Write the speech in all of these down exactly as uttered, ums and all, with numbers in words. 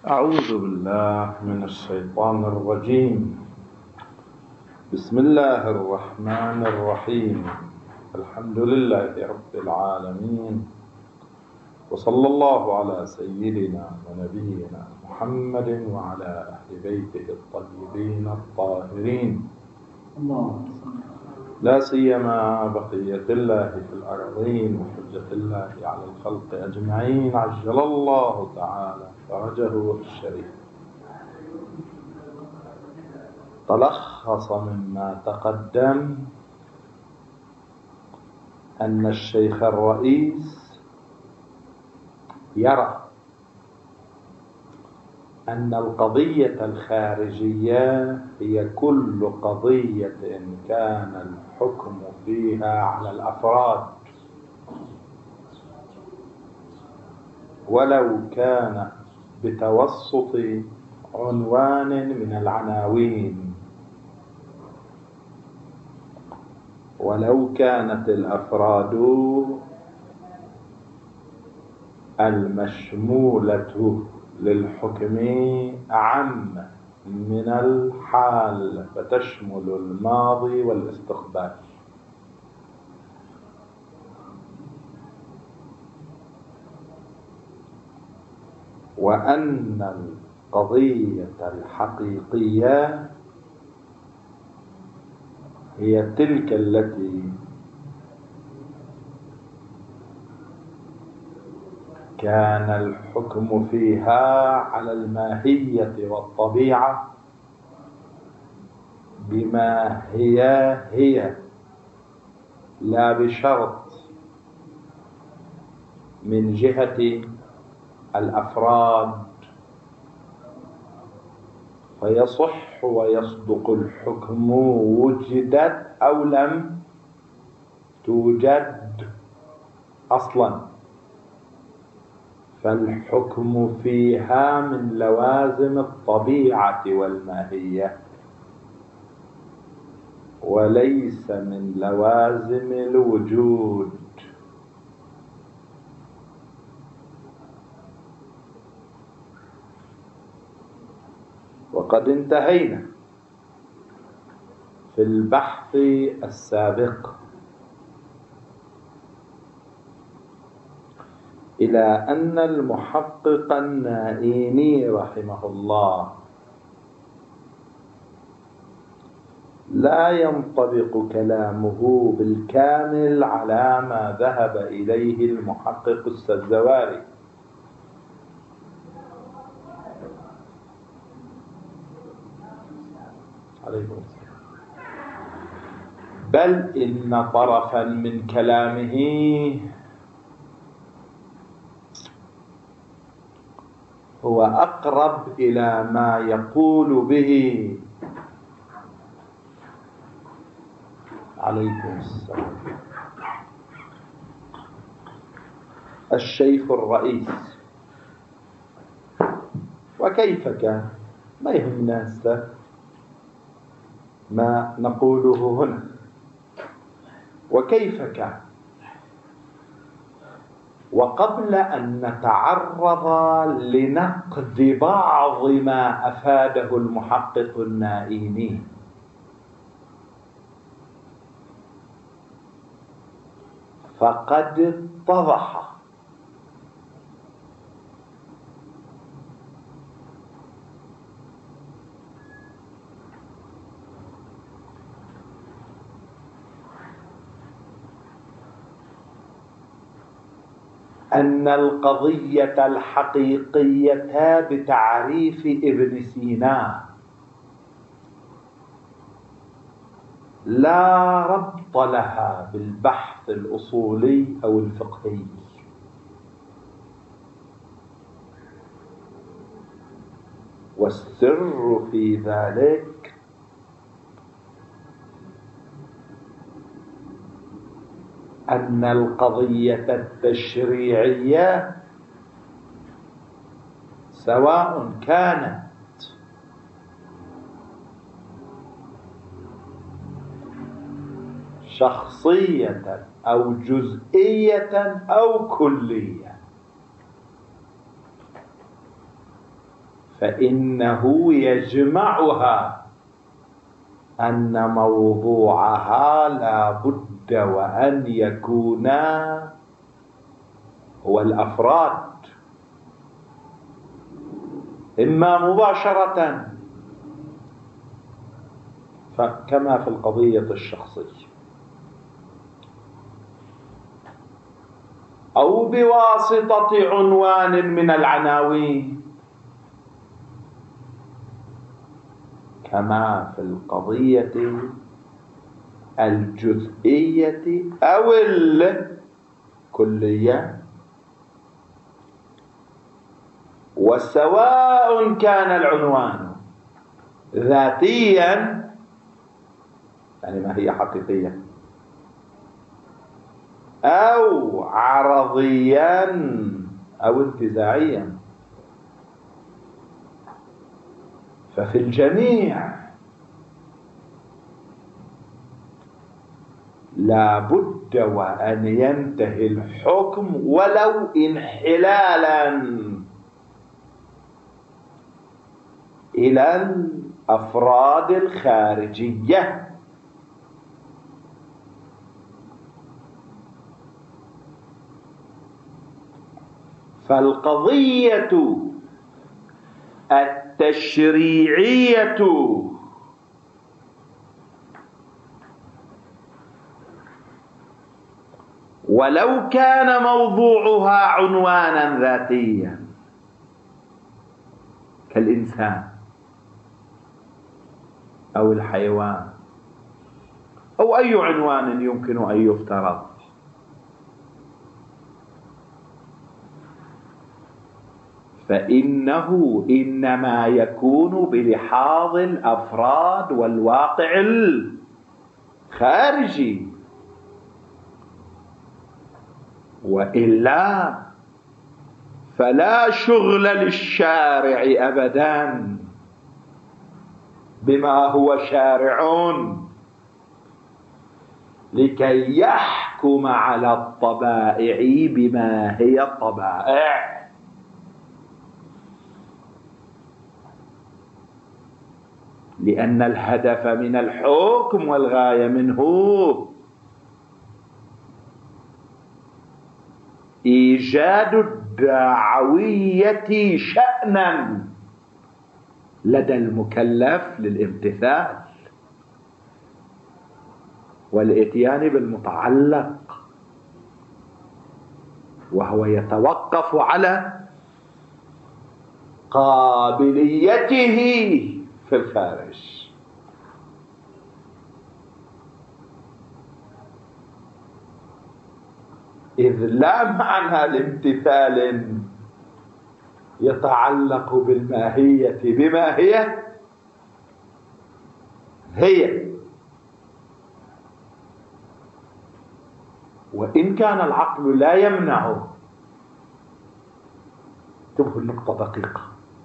أعوذ بالله من الشيطان الرجيم. بسم الله الرحمن الرحيم. الحمد لله رب العالمين، وصلى الله على سيدنا ونبينا محمد وعلى أهل بيته الطيبين الطاهرين، لا سيما بقية الله في الأرضين وحجة الله على الخلق أجمعين، عجل الله تعالى فرجه الشريف. تلخص مما تقدم أن الشيخ الرئيس يرى أن القضية الخارجية هي كل قضية كان الحكم فيها على الأفراد، ولو كان بتوسط عنوان من العناوين، ولو كانت الأفراد المشمولة للحكم أعم من الحال فتشمل الماضي والاستقبال. وأن القضية الحقيقية هي تلك التي كان الحكم فيها على الماهية والطبيعة بما هي هي، لا بشرط من جهة الأفراد، فيصح ويصدق الحكم وجدت أو لم توجد أصلا، فالحكم فيها من لوازم الطبيعة والماهية وليس من لوازم الوجود. وقد انتهينا في البحث السابق إلى أن المحقق النائيني رحمه الله لا ينطبق كلامه بالكامل على ما ذهب إليه المحقق السزواري، عليكم السلام، بل إن طرفا من كلامه هو أقرب إلى ما يقول به عليكم السلام الشيخ الرئيس. وكيف كان؟ ما يهمنا هسه ما نقوله هنا. وكيف كان؟ وقبل أن نتعرض لنقد بعض ما أفاده المحقق النائيني، فقد اتضح أن القضية الحقيقية بتعريف ابن سينا لا ربط لها بالبحث الأصولي أو الفقهي، والسر في ذلك أن القضية التشريعية سواء كانت شخصية أو جزئية أو كلية، فإنه يجمعها أن موضوعها لا بد وأن يكونا هو الأفراد، إما مباشرة كما في القضية الشخصية، أو بواسطة عنوان من العناوين كما في القضية الجزئية أو الكلية. وسواء كان العنوان ذاتيا، يعني ما هي حقيقية، أو عرضيا أو انتزاعيا، ففي الجميع لا بد وأن ينتهي الحكم ولو انحلالا إلى الأفراد الخارجية. فالقضية التشريعية ولو كان موضوعها عنوانا ذاتيا كالإنسان أو الحيوان أو أي عنوان يمكن أن يفترض، فإنه إنما يكون بلحاظ الأفراد والواقع الخارجي، وإلا فلا شغل للشارع أبدا بما هو شارع لكي يحكم على الطبائع بما هي الطبائع. لأن الهدف من الحكم والغاية منه إيجاد الدعوية شأنا لدى المكلف للامتثال والإتيان بالمتعلق، وهو يتوقف على قابليته في الخارج. إذ لا معنى لامتثال يتعلق بالماهية بما هي هي، وإن كان العقل لا يمنع. انتبهوا النقطة دقيقة،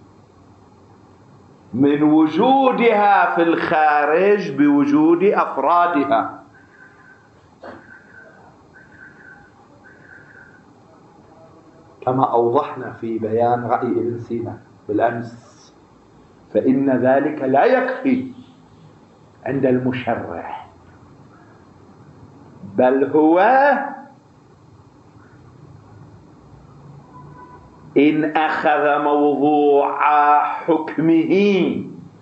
من وجودها في الخارج بوجود أفرادها، كما أوضحنا في بيان رأي ابن سينا بالأمس. فإن ذلك لا يكفي عند المشرع، بل هو إن أخذ موضوع حكمه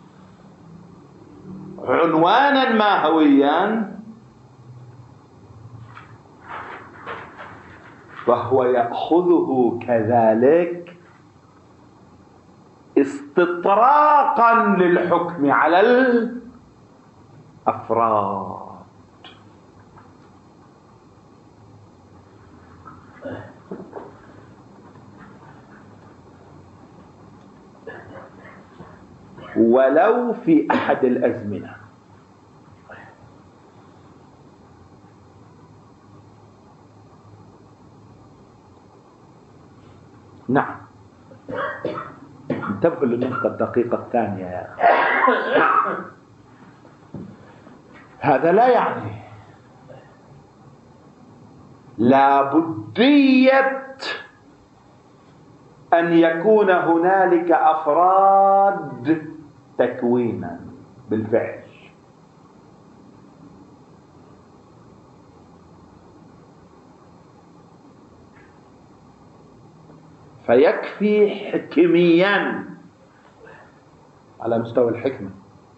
عنوانا ماهويا فهو يأخذه كذلك استطراقا للحكم على الأفراد. ولو في أحد الأزمنة. نعم، انتبهوا للنقطة الدقيقة الثانية يا أخي. نعم، هذا لا يعني لابدية أن يكون هنالك أفراد تكوينا بالفعل، فيكفي حكميا على مستوى الحكمة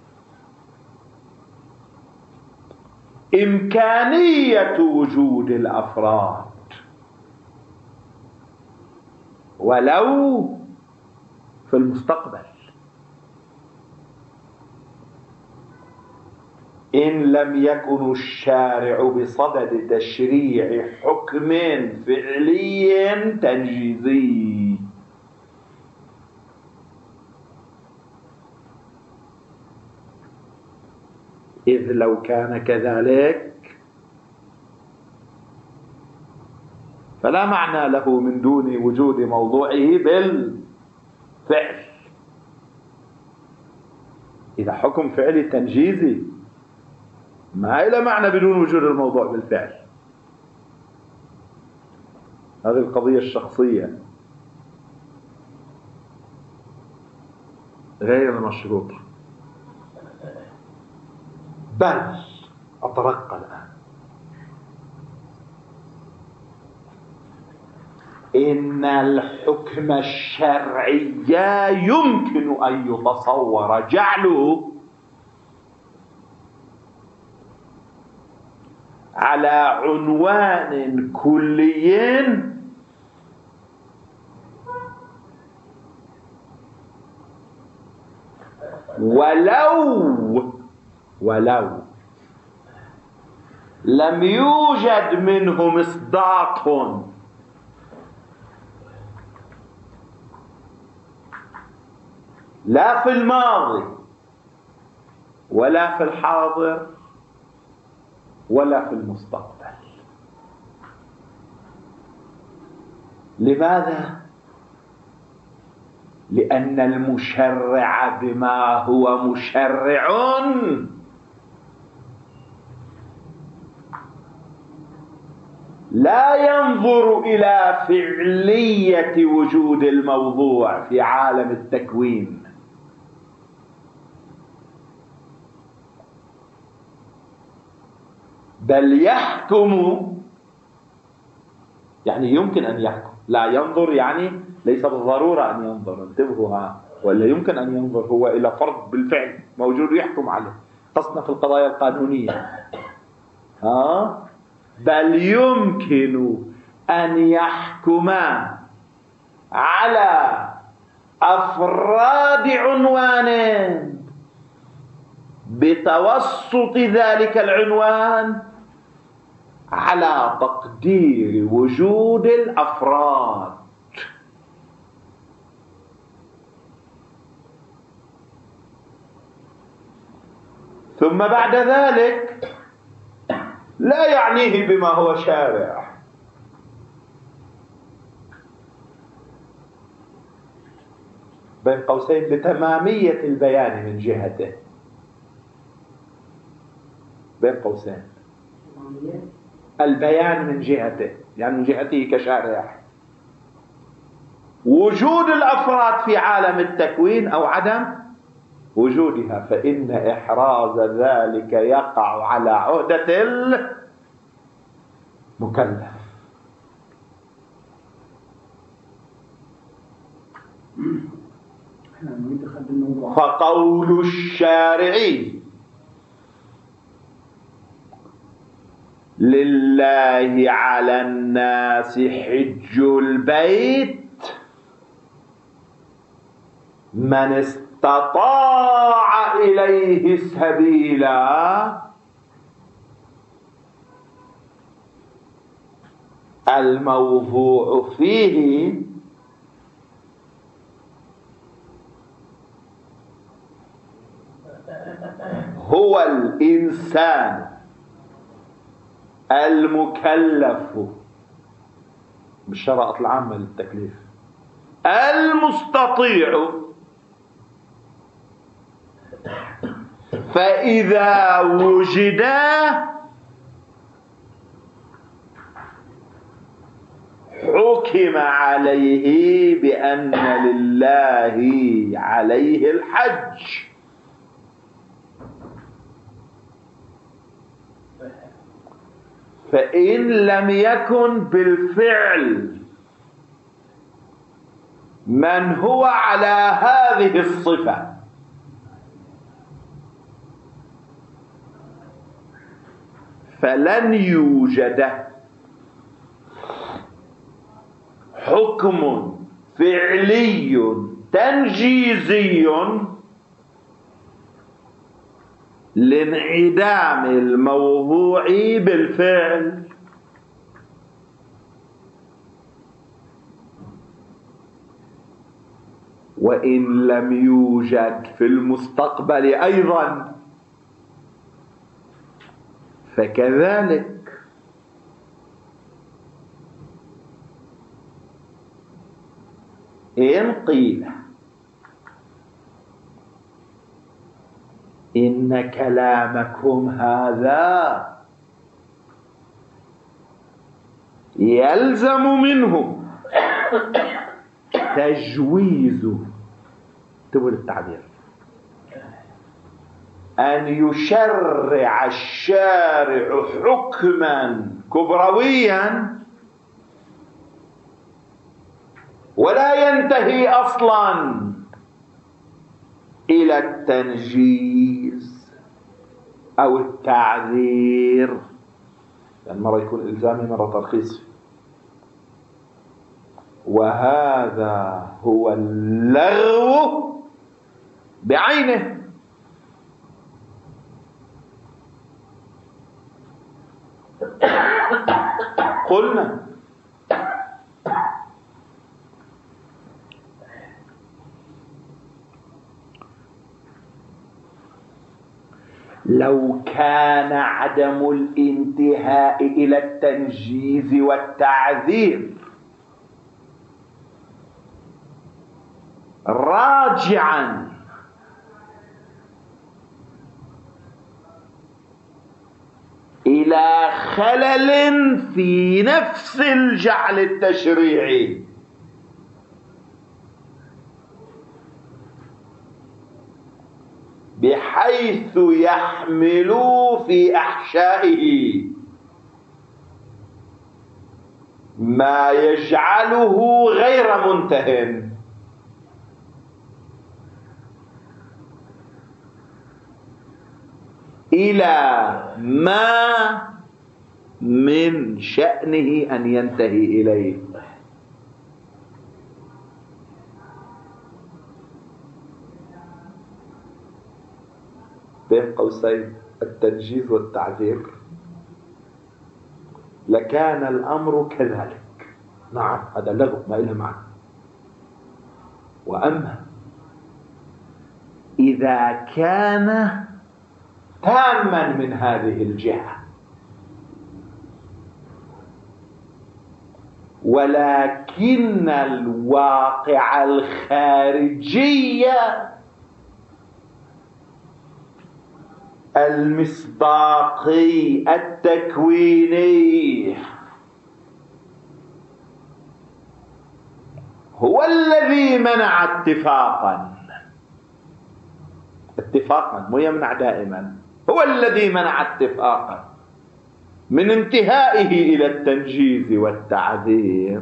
إمكانية وجود الأفراد ولو في المستقبل، إن لم يكن الشارع بصدد تشريع حكم فعلي تنجيزي. إذ لو كان كذلك فلا معنى له من دون وجود موضوعه بالفعل. إذا حكم فعلي تنجيزي ما له معنى بدون وجود الموضوع بالفعل. هذه القضية الشخصية غير المشروطة. بل أترقى الآن، إن الحكم الشرعي يمكن أن يتصور جعله على عنوان كلي ولو ولو لم يوجد منه مصداق لا في الماضي ولا في الحاضر ولا في المستقبل. لماذا؟ لأن المشرع بما هو مشرع لا ينظر إلى فعلية وجود الموضوع في عالم التكوين، بل يحكم. يعني يمكن أن يحكم، لا ينظر يعني ليس بالضرورة أن ينظر، انتبهوا ها، ولا يمكن أن ينظر هو إلى فرد بالفعل موجود يحكم عليه. قصنا في القضايا القانونية ها، بل يمكن أن يحكم على أفراد عنوان بتوسط ذلك العنوان على تقدير وجود الأفراد. ثم بعد ذلك لا يعنيه بما هو شارع، بين قوسين لتمامية البيان من جهته، بين قوسين البيان من جهته، يعني من جهته كشارع، وجود الأفراد في عالم التكوين أو عدم وجودها، فإن إحراز ذلك يقع على عهدة المكلف. فقول الشارع لله على الناس حج البيت من استطاع إليه سبيلا، الموضوع فيه هو الإنسان المكلف بالشرائط العامة للتكليف المستطيع. فإذا وجد حكم عليه بأن لله عليه الحج، فإن لم يكن بالفعل من هو على هذه الصفة فلن يوجد حكم فعلي تنجيزي لانعدام الموضوع بالفعل. وإن لم يوجد في المستقبل أيضا فكذلك. إن قيل إن كلامكم هذا يلزم منه تجويز، تقول التعبير، أن يشرع الشارع حكما كبرويا ولا ينتهي أصلا إلى التنجيز أو التعذير، لأن مرة يكون إلزامي مرة ترخيصي، وهذا هو اللغو بعينه. قلنا لو كان عدم الانتهاء إلى التنجيز والتعذير راجعا إلى خلل في نفس الجعل التشريعي، بحيث يحمل في أحشائه ما يجعله غير منتهٍ، إلى ما من شأنه أن ينتهي إليه. بين قوسين التنجيز والتعذير، لكان الأمر كذلك. نعم هذا لغو ما إله معنى. وأما إذا كان تاما من هذه الجهة ولكن الواقع الخارجي المصداقي التكويني هو الذي منع اتفاقا اتفاقا مو يمنع دائما، هو الذي منع اتفاقا من انتهائه إلى التنجيز والتعذير،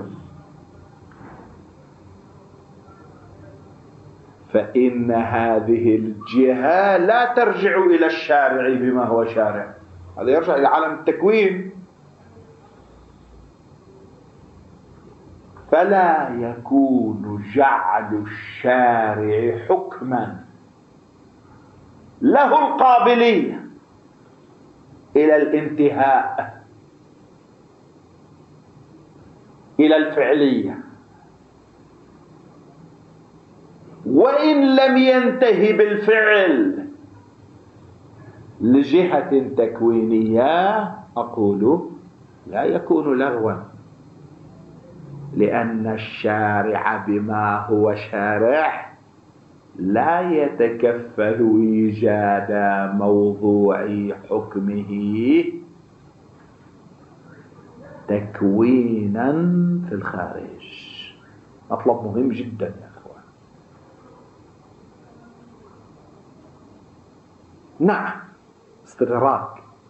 فإن هذه الجهة لا ترجع إلى الشارع بما هو شارع، هذا يرجع إلى عالم التكوين. فلا يكون جعل الشارع حكما له القابلية إلى الانتهاء إلى الفعلية، وإن لم ينتهي بالفعل لجهة تكوينية أقول لا يكون لغوا، لأن الشارع بما هو شارع لا يتكفل إيجاد موضوع حكمه تكوينا في الخارج. مطلب مهم جدا يا أخوان. نعم استدراك.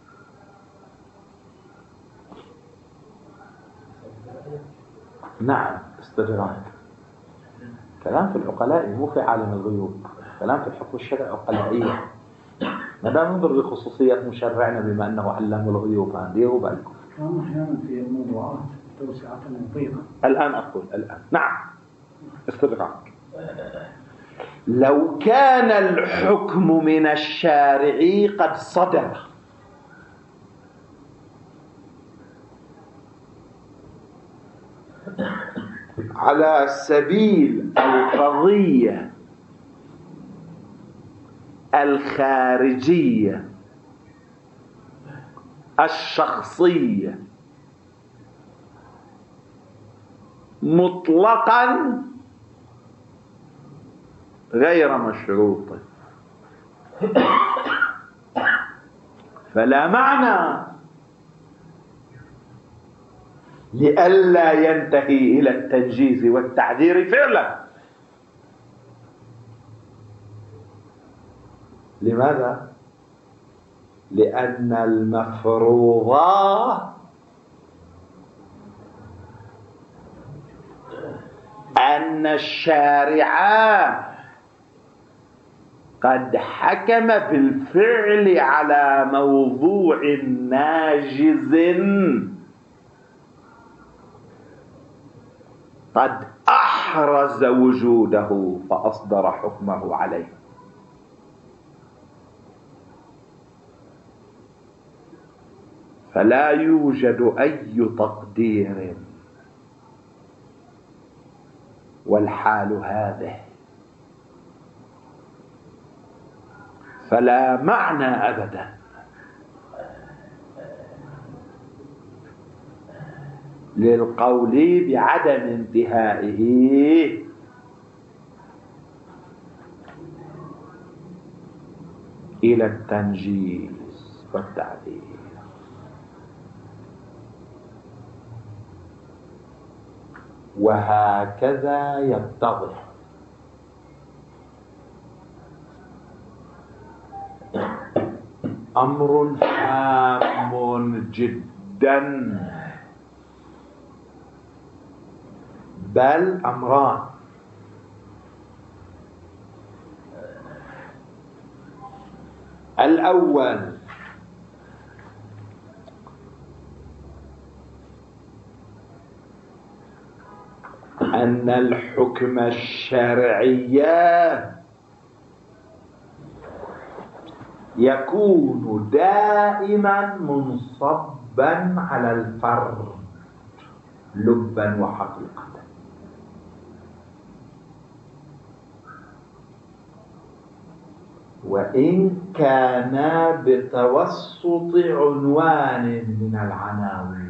نعم استدراك. كلام في العقلاء مو في عالم الغيوب، كلام في الحكم الشرعي عقلائية. ما دام ننظر لخصوصية مشرعنا بما أنه علم الغيوب، هذه بالكم. كان أحيانا في الموضوعات توسعة مضيقة. الآن أقول الآن نعم استدراك. لو كان الحكم من الشارع قد صدر على سبيل القضية الخارجية الشخصية مطلقا غير مشروط، فلا معنى لئلا ينتهي إلى التنجيز والتعذير فعلا. لماذا؟ لأن المفروض أن الشارع قد حكم بالفعل على موضوع ناجز قد أحرز وجوده فأصدر حكمه عليه. فلا يوجد أي تقدير والحال هذه، فلا معنى أبدا للقول بعدم انتهائه إلى التنجيز والتعذير. وهكذا يتضح أمر هام جدا، بل أمران. الأول أن الحكم الشرعي يكون دائما منصبا على الفرد لبا وحقيقة، وإن كان بتوسط عنوان من العناوين.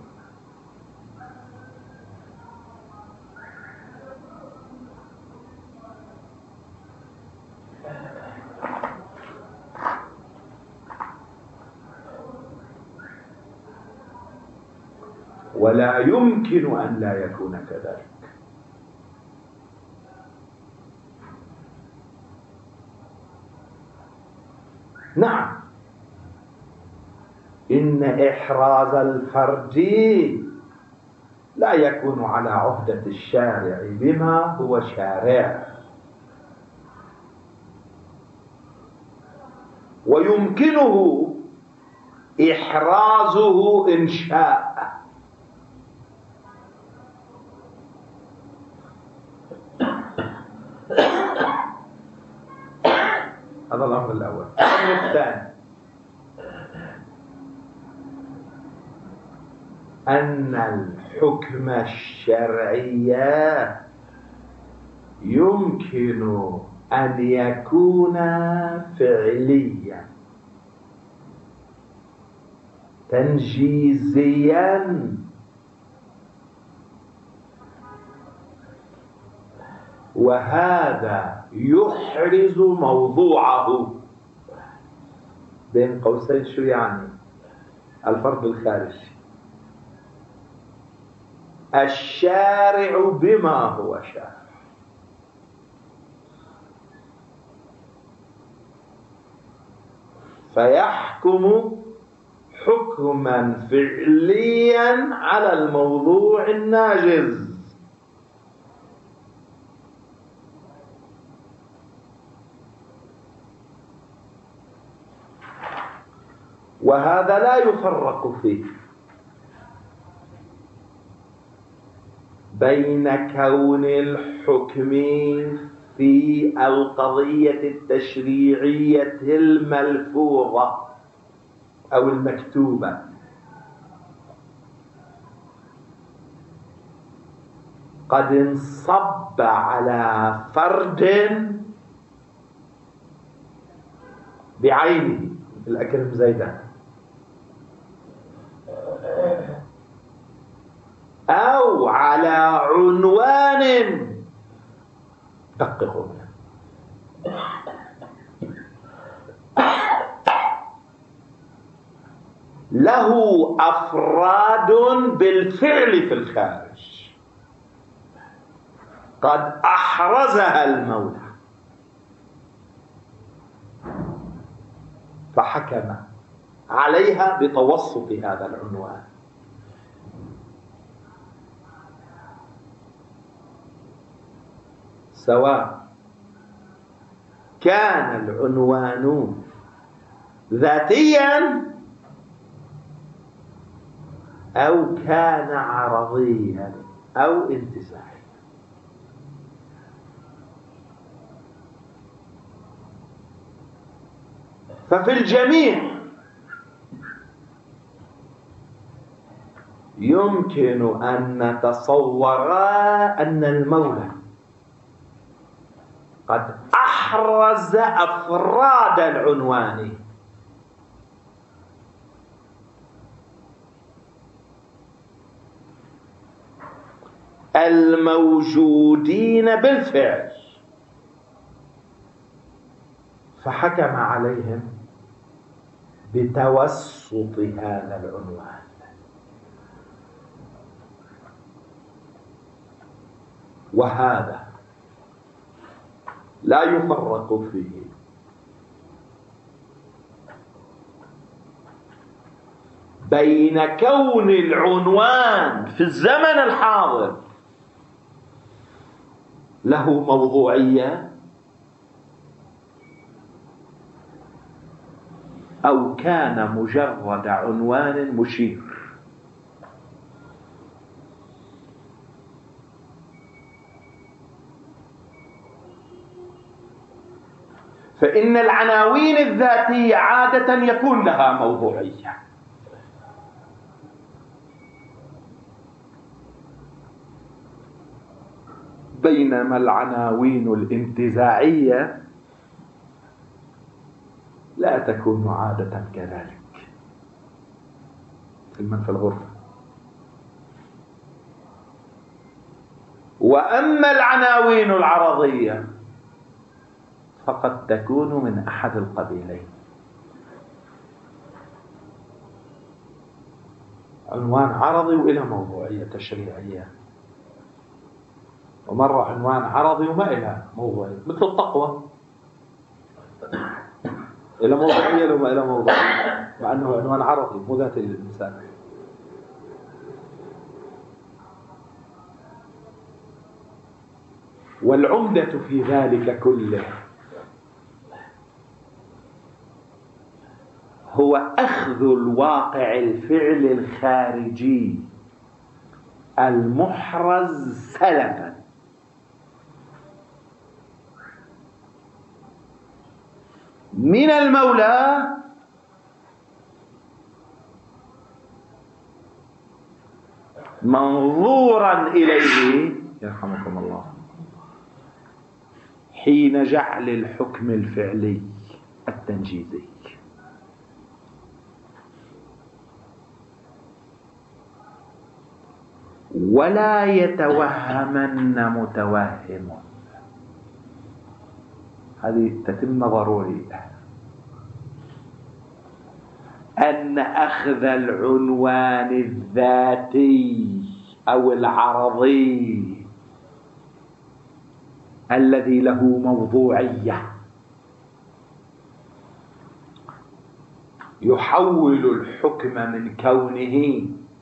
ولا يمكن أن لا يكون كذلك. نعم إن إحراز الفرد لا يكون على عهدة الشارع بما هو شارع، ويمكنه إحرازه إن شاء. هذا الأمر الأول. الأمر الثاني أن الحكم الشرعي يمكن أن يكون فعليا تنجيزيا وهذا يحرز موضوعه. بين قوسين شو يعني؟ الفرد الخارجي الشارع بما هو شارع. فيحكم حكما فعليا على الموضوع الناجز. وهذا لا يفرق فيه بين كون الحكم في القضية التشريعية الملفوظة أو المكتوبة قد انصب على فرد بعينه الأكرم زيدان، أو على عنوان دققوا له أفراد بالفعل في الخارج قد أحرزها المولى فحكم عليها بتوسط هذا العنوان. سواء كان العنوان ذاتيا أو كان عرضيا أو انتزاعيا. ففي الجميع يمكن أن نتصور أن المولى قد أحرز أفراد العنوان الموجودين بالفعل فحكم عليهم بتوسط هذا العنوان. وهذا لا يفرق فيه بين كون العنوان في الزمن الحاضر له موضوعية أو كان مجرد عنوان مشير. فإن العناوين الذاتية عادة يكون لها موضوعية، بينما العناوين الانتزاعية لا تكون عادة كذلك. المن في الغرفة. وأما العناوين العرضية فقد تكون من أحد القبيلين: عنوان عرضي وإلى موضوعية تشريعية، ومرة عنوان عرضي وما إلى موضوعية، مثل التقوى إلى موضوعية وما إلى موضوعية، مع أنه عنوان عرضي مو ذاتي للإنسان. والعمدة في ذلك كله هو أخذ الواقع الفعل الخارجي المحرز سلفا من المولى منظورا إليه يرحمكم الله حين جعل الحكم الفعلي التنجيزي. ولا يتوهمن متوهم، هذه تتم ضرورية، أن أخذ العنوان الذاتي أو العرضي الذي له موضوعية يحول الحكم من كونه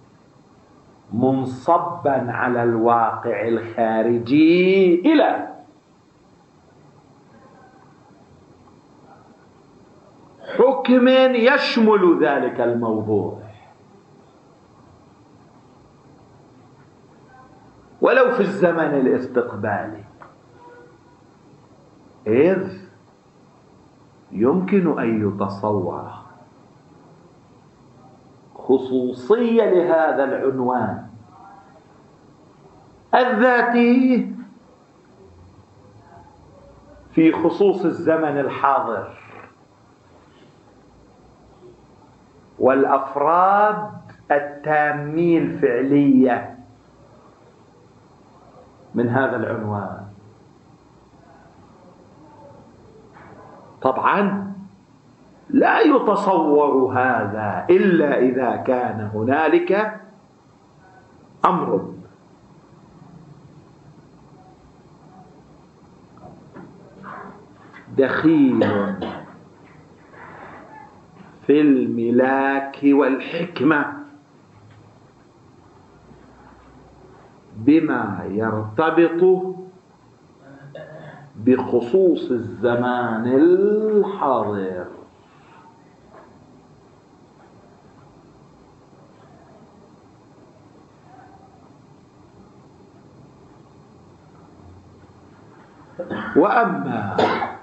منصبا على الواقع الخارجي إلى حكم يشمل ذلك الموضوع، ولو في الزمن الاستقبالي، إذ يمكن أن يتصور خصوصية لهذا العنوان الذاتي في خصوص الزمن الحاضر والأفراد التامين الفعلية من هذا العنوان. طبعا لا يتصور هذا إلا إذا كان هنالك أمر دخيل في الملاك والحكمة بما يرتبط بخصوص الزمان الحاضر. وأما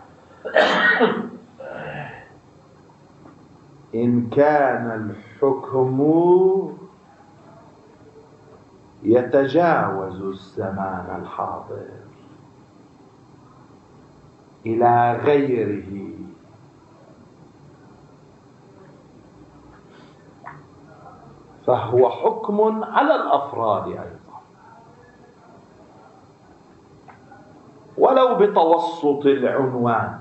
إن كان الحكم يتجاوز الزمان الحاضر إلى غيره، فهو حكم على الأفراد أيضا، ولو بتوسط العنوان.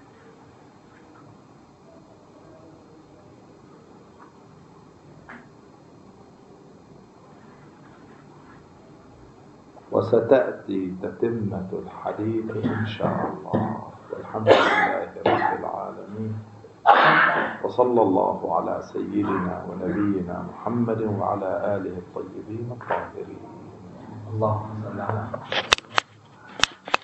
وستأتي تتمة الحديث إن شاء الله، والحمد لله رب العالمين، وصلى الله على سيدنا ونبينا محمد وعلى آله الطيبين الطاهرين. اللهم صل على